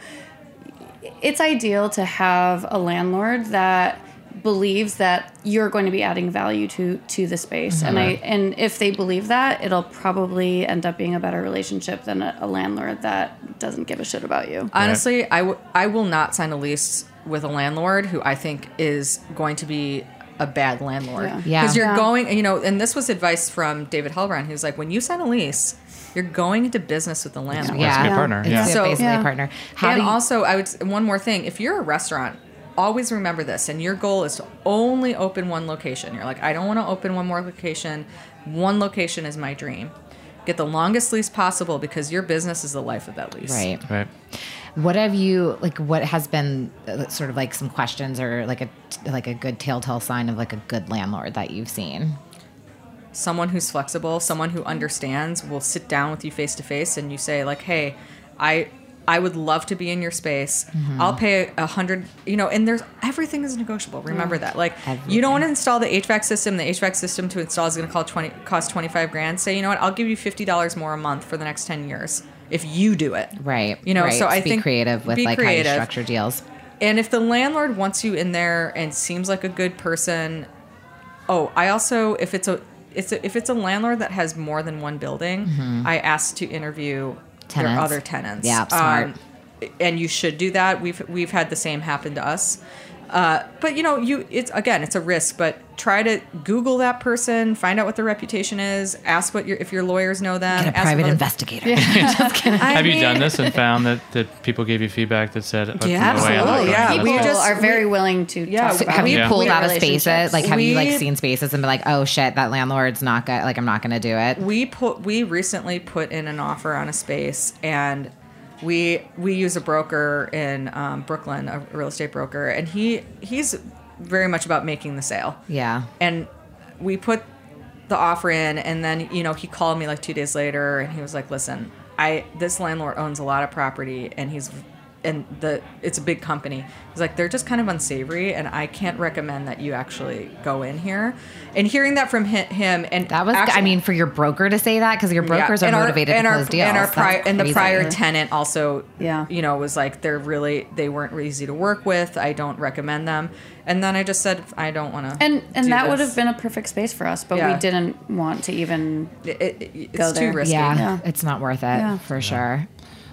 it's ideal to have a landlord that believes that you're going to be adding value to to the space, and I and if they believe that, it'll probably end up being a better relationship than a, a landlord that doesn't give a shit about you. Honestly, I, w- I will not sign a lease with a landlord who I think is going to be a bad landlord. Yeah. Yeah. Because you're Yeah. going, you know, and this was advice from David Hellbrand, who's like, when you sign a lease, you're going into business with the landlord. Well, it's a good Yeah. partner. It's Yeah. a- So- basically Yeah. a partner. How and do you, also, I would s- one more thing: if you're a restaurant, always remember this, and your goal is to only open one location. You're like, I don't want to open one more location. One location is my dream. Get the longest lease possible because your business is the life of that lease. right. Right. What have you like? What has been uh, sort of like some questions or like a like a good telltale sign of like a good landlord that you've seen? Someone who's flexible, someone who understands, will sit down with you face to face, and you say like, "Hey, I." I would love to be in your space. Mm-hmm. I'll pay a hundred, you know, and there's everything is negotiable. Remember that. Like Everything. you don't want to install the H V A C system. The H V A C system to install is going to cost twenty cost twenty five grand. Say, you know what? I'll give you fifty dollars more a month for the next ten years if you do it. Right. You know, right. so I be think creative with be like creative. how you structure deals. And if the landlord wants you in there and seems like a good person, oh, I also if it's a it's a, if it's a landlord that has more than one building, I ask to interview their Tenants. other tenants. Yeah, smart. Um, and you should do that. We've we've had the same happen to us. Uh, but you know, you it's again, it's a risk. But try to Google that person, find out what their reputation is, ask what your if your lawyers know them. Get a ask private about- investigator. Have you mean- done this and found that, that people gave you feedback that said, oh, Yeah, no way, I'm not absolutely, going yeah. to People this We place? just- are very we- willing to Yeah, talk so about Have you Yeah. pulled we- out of spaces? relationships. Like, have you like We- seen spaces and be like, oh shit, that landlord's not good. Like, I'm not going to do it. we put we recently put in an offer on a space, and we we use a broker in um, Brooklyn, a real estate broker, and he he's very much about making the sale. Yeah. And we put the offer in, and then you know he called me like two days later, and he was like, "Listen, I this landlord owns a lot of property, and he's and the it's a big company. He's like, they're just kind of unsavory, and I can't recommend that you actually go in here." And hearing that from hi- him, and That was, actually, I mean, for your broker to say that, because your brokers yeah, are and our- motivated and to our, close deals. And, our That's pri- and the crazy. prior tenant also, Yeah. you know, was like, they're really, they weren't easy to work with. I don't recommend them. And then I just said, I don't want to. And and that would have been a perfect space for us, but Yeah. we didn't want to even. It, it, it's Go too there. risky. Yeah, Yeah. it's not worth it Yeah. for sure.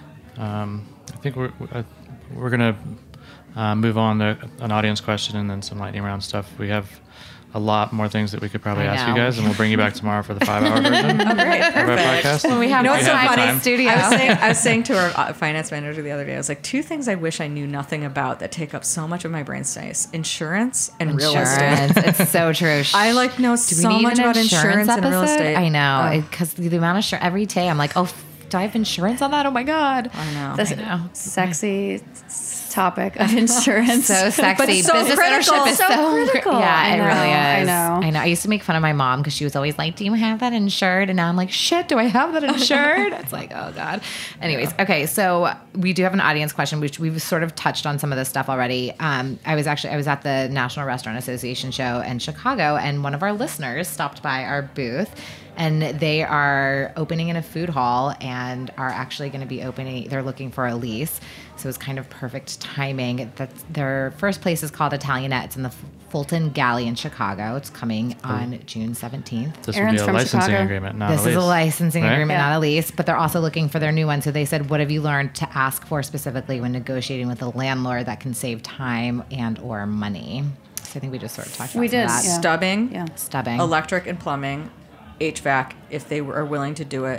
Um, I think we're uh, we're gonna uh, move on to an audience question and then some lightning round stuff. We have a lot more things that we could probably I ask you know. guys, and we'll bring you back tomorrow for the five-hour version of our podcast. When we have You know more what's so have time in funny? the studio. I was, saying, I was saying to our uh, finance manager the other day, I was like, two things I wish I knew nothing about that take up so much of my brain space: insurance and real estate. Insurance. It's so true. I like know Do we so need much an about insurance and real episode? estate. I know, Oh. because the amount of insurance every day, I'm like, oh, do I have insurance on that? Oh my god. I know. This I know. sexy topic of insurance. So sexy. so Business critical. ownership is So so, cri- critical. Yeah, I it know, really I is. know. I know. I used to make fun of my mom because she was always like, "Do you have that insured?" And now I'm like, "Shit, do I have that insured?" It's like, oh god. Anyways, okay. So we do have an audience question, which we've sort of touched on some of this stuff already. Um, I was actually I was at the National Restaurant Association show in Chicago, and one of our listeners stopped by our booth. And they are opening in a food hall and are actually going to be opening. They're looking for a lease. So it's kind of perfect timing. That's, their first place is called Italianette. It's in the Fulton Galley in Chicago. It's coming on June seventeenth. This Aaron's would be a from licensing Chicago. agreement, not This a lease. is a licensing right? agreement, Yeah. not a lease, but they're also looking for their new one. So they said, what have you learned to ask for specifically when negotiating with a landlord that can save time and or money? So I think we just sort of talked about We some of did, that. yeah. Stubbing, Yeah. Stubbing. electric and plumbing, H V A C, if they were- are willing to do it,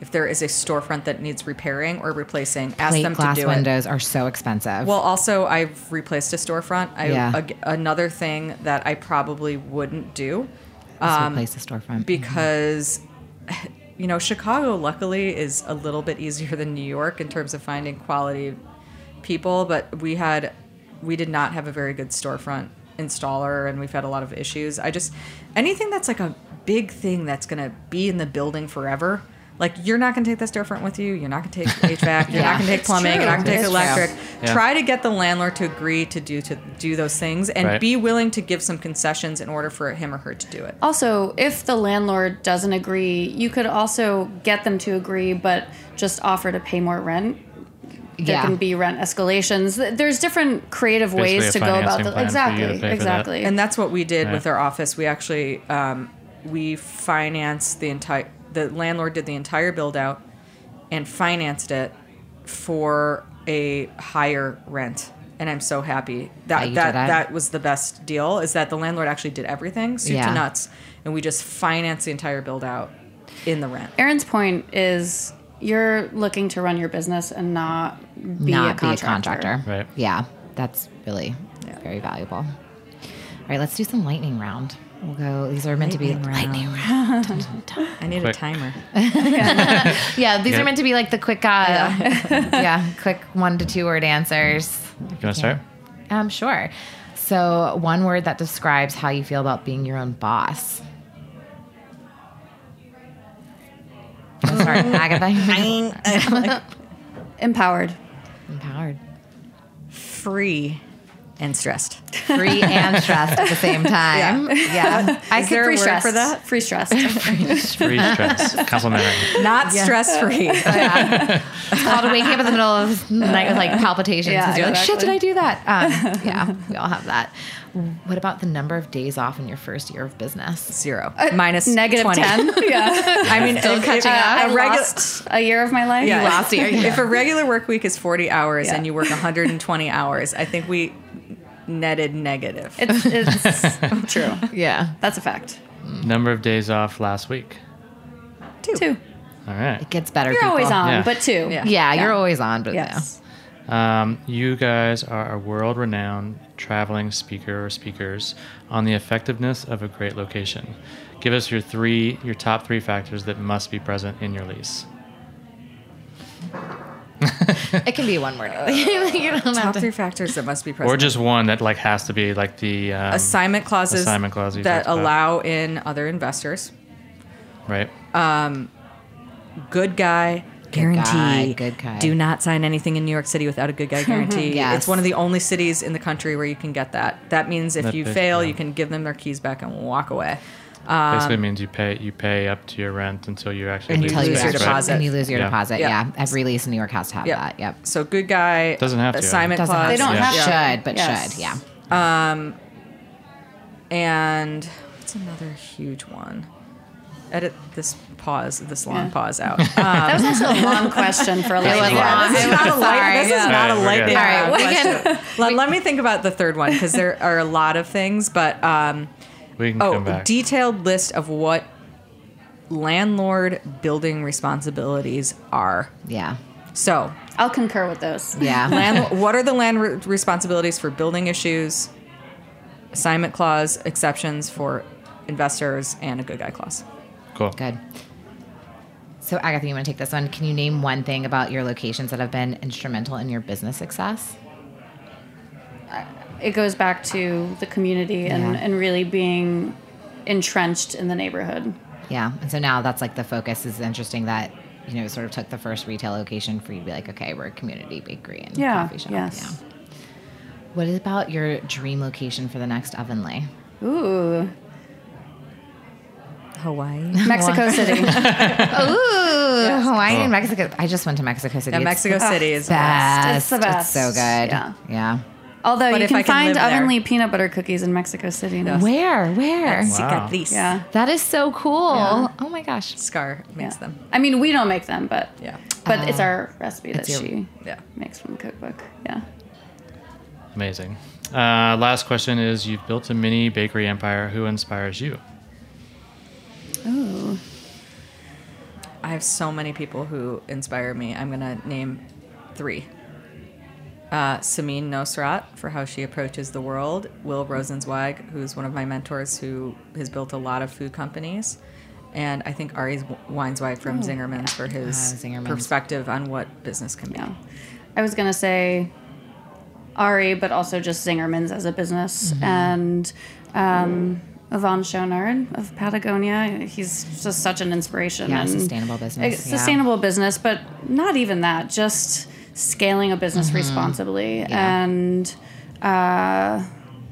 If there is a storefront that needs repairing or replacing, ask Plate them glass to do windows are so expensive. it. Well, also, I've replaced a storefront. I, Yeah. ag- another thing that I probably wouldn't do Let's replace the storefront. because, you know, Chicago luckily is a little bit easier than New York in terms of finding quality people, but we had, we did not have a very good storefront installer, and we've had a lot of issues. I just, anything that's like a big thing that's going to be in the building forever. Like, you're not going to take that storefront with you. You're not going to take H V A C. You're Yeah. not going to take It's plumbing. true. You're not going to It take is electric. Yeah. Try to get the landlord to agree to do to do those things, and Right. be willing to give some concessions in order for him or her to do it. Also, if the landlord doesn't agree, you could also get them to agree, but just offer to pay more rent. There Yeah. can be rent escalations. There's different creative Basically ways a to go about financing the plan for you to exactly, pay for that. exactly. And that's what we did Yeah. with our office. We actually um, we financed the entire. The landlord did the entire build out and financed it for a higher rent. And I'm so happy That that you that did that? that was the best deal. Is that the landlord actually did everything, soup Yeah. to nuts, and we just financed the entire build out in the rent. Aaron's point is you're looking to run your business and not be, Not a, contractor. be a contractor. Right. Yeah, that's really very valuable. All right, let's do some lightning round. We'll go. These are meant to be lightning round. I need Quick. a timer. Yeah, these Yeah. are meant to be like the quick, uh, yeah, quick one to two word answers. You want to start? Um, sure. So, one word that describes how you feel about being your own boss. Let's start, Agatha. Empowered. Empowered, Free and stressed. free, and stressed at the same time. Yeah, I Is could there a free word stress for that? Free stress. Free stress. Complimentary. Not stress free. It's called waking up in the middle of the night with like palpitations Yeah, because you're like, shit, did exactly. I do that? Um, yeah, we all have that. What about the number of days off in your first year of business? Zero. Minus Negative twenty. ten. Yeah. I mean, Still if- catching if- up. I a regu- lost a year of my life. Yeah. Last year, yeah. If a regular work week is forty hours Yeah. and you work one hundred twenty hours, I think we netted negative. It's, it's true. Yeah, That's a fact. Number of days off last week. Two. Two. All right. it gets better. You're people. always on, Yeah. but two. Yeah. Yeah, you're always on, but Yes. Um, you guys are a world-renowned traveling speaker or speakers on the effectiveness of a great location. Give us your three, your top three factors that must be present in your lease. yeah. It can be one word. You don't have Top to- three factors that must be present. Or just one that like has to be like the um, assignment clauses, assignment clause you that talked about. allow in other investors. right. Good guy guarantee. guy, good guy. Do not sign anything in New York City without a good guy guarantee. Yes. It's one of the only cities in the country where you can get that. That means if That you is- fail, yeah. you can give them their keys back and walk away. Basically means you pay you pay up to your rent until you actually Until leave you the lose your space, right? deposit. and you lose your Yeah. deposit. Yeah. Yeah. every lease in New York has to have Yep. that. Yep. So good guy. Doesn't have to. Assignment Doesn't clause. have They don't to. have to. Should, but Yes. should. Yeah. And what's another huge one? Edit this pause, this long Yeah. pause out. Um, That was also a long question for a was lightning long. round. this is not a light. Sorry. This is Yeah. not a Alright, we're lightning good. All right, round we question. can- let, let me think about the third one because there are a lot of things. But um, We can oh, come back. detailed list of what landlord building responsibilities are. Yeah. So, I'll concur with those. Yeah. land, what are the land re- responsibilities for building issues? Assignment clause exceptions for investors and a good guy clause. Cool. Good. So, Agatha, you want to take this one? Can you name one thing about your locations that have been instrumental in your business success? It goes back to the community and, Yeah. and really being entrenched in the neighborhood. Yeah. And so now that's like the focus is interesting that, you know, sort of took the first retail location for you to be like, okay, we're a community bakery and Yeah, coffee shop. yes. Yeah. What is about your dream location for the next Ovenly? Ooh. Hawaii. Mexico City. Ooh, Hawaii Oh. and Mexico. I just went to Mexico City. Yeah, It's Mexico City is the best. It's the best. so good. Yeah. Yeah. Although But you if can I can find live there. Ovenly peanut butter cookies in Mexico City. now. Where? Where? Cicatriz. Yeah. That is so cool. Yeah. Oh my gosh. Scar makes Yeah. them. I mean, we don't make them, but Yeah. but it's our recipe that it's your- she Yeah. makes from the cookbook. Yeah. Amazing. Uh, last question is: you've built a mini bakery empire. Who inspires you? Ooh. I have so many people who inspire me. I'm going to name three. Uh, Samin Nosrat for how she approaches the world. Will Rosenzweig, who's one of my mentors who has built a lot of food companies. And I think Ari Weinzweig from oh, Zingerman's yeah. for his uh, Zingerman's. perspective on what business can be. Yeah. I was going to say Ari, but also just Zingerman's as a business. Mm-hmm. And um, Yvon Chouinard of Patagonia. He's just such an inspiration. Yeah, and sustainable business. Yeah. Sustainable business, but not even that. Just scaling a business mm-hmm. responsibly. Yeah. And uh,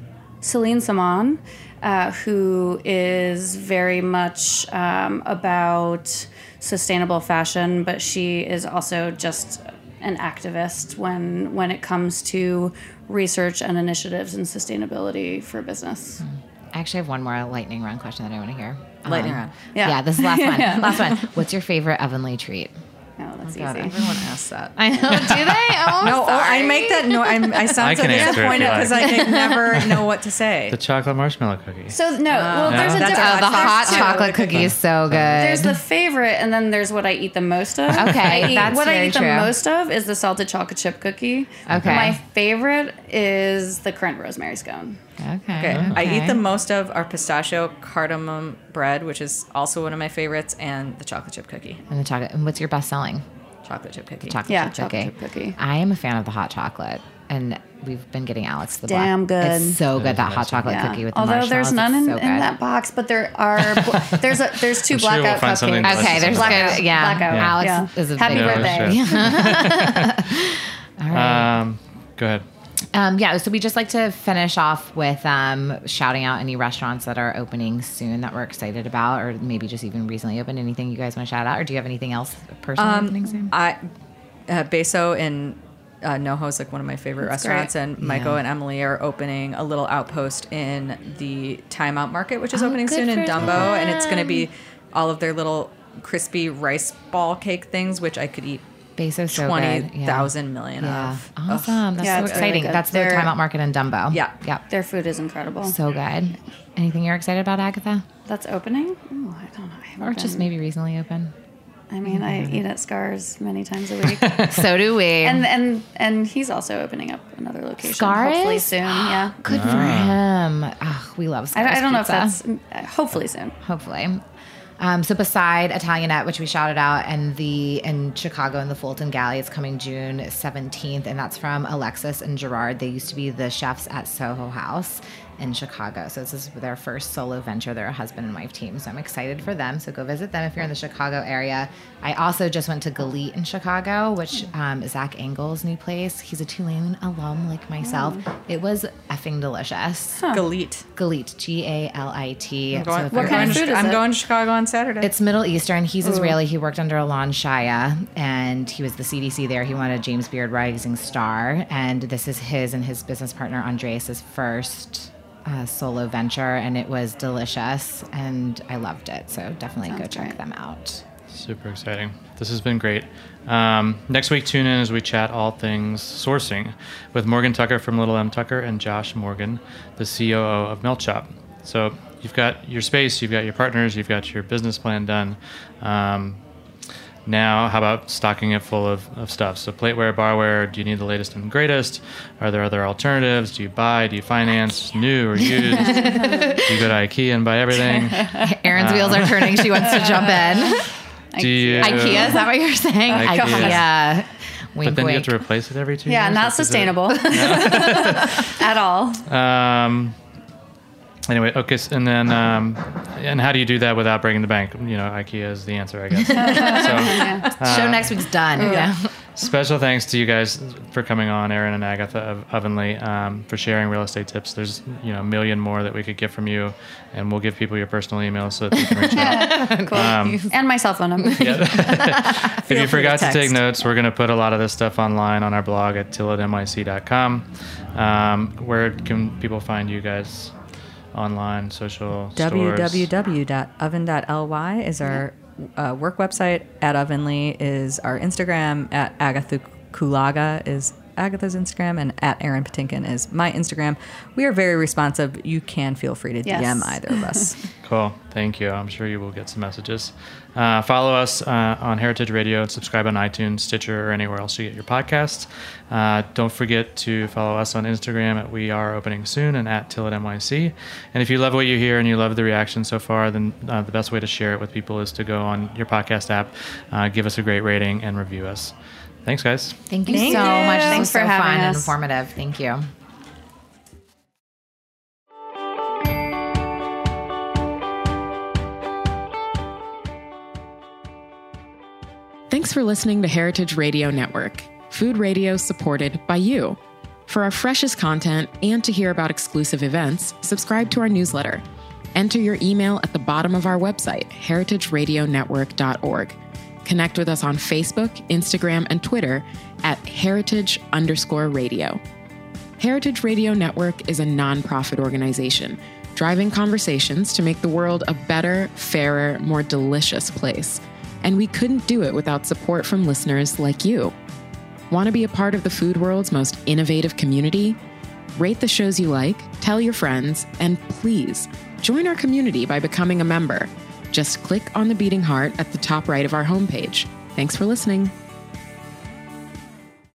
Celine Saman, uh, who is very much um, about sustainable fashion, but she is also just an activist when when it comes to research and initiatives and sustainability for business. I actually have one more lightning round question that I want to hear. Lightning um, round. Yeah. yeah, this is the last one. yeah. Last one. What's your favorite Avonlea treat? Oh, that's oh God, easy. Everyone asks that. I know. Do they? Oh, no, sorry. oh, I make that. No, I'm, I sound I so can answer if you disappointed because like. I can never know what to say. The chocolate marshmallow cookie. So no, well, No? there's a That's difference. Oh, the hot There's two. chocolate cookie is so good. There's the favorite, and then there's what I eat the most of. Okay, I eat, that's what I very eat true. the most of is the salted chocolate chip cookie. Okay. My favorite is the currant rosemary scone. Okay. Okay. I eat the most of our pistachio cardamom bread, which is also one of my favorites, and the chocolate chip cookie. And the chocolate. And what's your best selling? Chocolate chip cookie. Chocolate Yeah, chip chocolate cookie. chip cookie. I am a fan of the hot chocolate, and we've been getting Alex the Damn black. good. It's so It good is that hot amazing. chocolate Yeah. cookie with the Although there's marshmallows. none in, It's so in good. that box, but there are there's a there's two I'm sure we'll blackout find something cupcakes. delicious Okay, there's Blackout. good. Yeah, Blackout. Alex Yeah. is a Happy big birthday. Sure. All right. Um, go ahead. Um, yeah, so we just like to finish off with um, shouting out any restaurants that are opening soon that we're excited about, or maybe just even recently opened. Anything you guys want to shout out, or do you have anything else personally Um, opening soon? I, uh, Beso in uh, NoHo is like one of my favorite That's restaurants, great. and Michael Yeah. and Emily are opening a little outpost in the Time Out Market, which is Oh, opening good soon in for Dumbo, and it's going to them. be all of their little crispy rice ball cake things, which I could eat Beso's so twenty good. Yeah. thousand million Yeah. of. Awesome. That's Yeah, so it's really exciting. good. That's the They're- Time Out Market in Dumbo. Yeah. Yep. Their food is incredible. So good. Anything you're excited about, Agatha? That's opening? Ooh, I don't know. I haven't Or just been- maybe recently open? I mean, I eat at Scars many times a week. So do we. and and and he's also opening up another location. Scar hopefully is? soon. Yeah. Good for him. Oh, we love I, Scars don't- I don't know if pizza. that's uh, hopefully soon. Hopefully. Um, so beside Italianette, which we shouted out, and the in Chicago in the Fulton Galley, it's coming June seventeenth, and that's from Alexis and Gerard. They used to be the chefs at Soho House in Chicago. So this is their first solo venture. They're a husband and wife team. So I'm excited for them. So go visit them if you're in the Chicago area. I also just went to Galit in Chicago, which um, is Zach Engel's new place. He's a Tulane alum like myself. It was effing delicious. Galit. Galit, G A L I T. I'm going, if What you're- kind I'm of going food to- is I'm it? going to Chicago on Saturday. It's Middle Eastern. He's Israeli. He worked under Alon Shaya, and he was the C D C there. He won a James Beard Rising Star, and this is his and his business partner Andreas' first uh, solo venture, and it was delicious, and I loved it. So definitely go Sounds check great. them out. Super exciting. This has been great. Um, next week, tune in as we chat all things sourcing with Morgan Tucker from Little M Tucker and Josh Morgan, the C O O of Melt Shop. So you've got your space, you've got your partners, you've got your business plan done. Um, now, how about stocking it full of, of stuff? So plateware, barware, do you need the latest and greatest? Are there other alternatives? Do you buy? Do you finance? New or used? Do you go to IKEA and buy everything? Erin's wheels are turning. She wants to jump in. Do you, IKEA, is that what you're saying? IKEA. IKEA. Wink, But then you have wink. to replace it every two Yeah, years? not Is it- sustainable at all. Um. Anyway, okay, s- and then um, and how do you do that without breaking the bank? You know, IKEA is the answer, I guess. So, Show next week's done. you know? special thanks to you guys for coming on, Erin and Agatha of Ovenly, um, for sharing real estate tips. There's you know a million more that we could get from you, and we'll give people your personal email so that they can reach out. Cool. Um, And my cell phone number. If you free to forgot to, take text. notes, we're going to put a lot of this stuff online on our blog at tillet M Y C dot com. Um, where can people find you guys online, social w stores? w w dot oven dot l y is our uh, work website. At Ovenly is our Instagram. At Agatha Kulaga is Agatha's Instagram, and at Erin Patinkin is my Instagram. We are very responsive. You can feel free to Yes. D M either of us. Cool. Thank you. I'm sure you will get some messages. Uh, follow us uh, on Heritage Radio and subscribe on iTunes, Stitcher, or anywhere else you get your podcasts. Uh, don't forget to follow us on Instagram at We Are Opening Soon and at Till at N Y C. And if you love what you hear and you love the reaction so far, then uh, the best way to share it with people is to go on your podcast app, uh, give us a great rating, and review us. Thanks, guys. Thank you Thank so you. much. This Thanks was for so having fun and us. informative. Thank you. Thanks for listening to Heritage Radio Network, food radio supported by you. For our freshest content and to hear about exclusive events, subscribe to our newsletter. Enter your email at the bottom of our website, heritage radio network dot org. Connect with us on Facebook, Instagram, and Twitter at heritage underscore radio. Heritage Radio Network is a nonprofit organization driving conversations to make the world a better, fairer, more delicious place. And we couldn't do it without support from listeners like you. Want to be a part of the food world's most innovative community? Rate the shows you like, tell your friends, and please join our community by becoming a member. Just click on the beating heart at the top right of our homepage. Thanks for listening.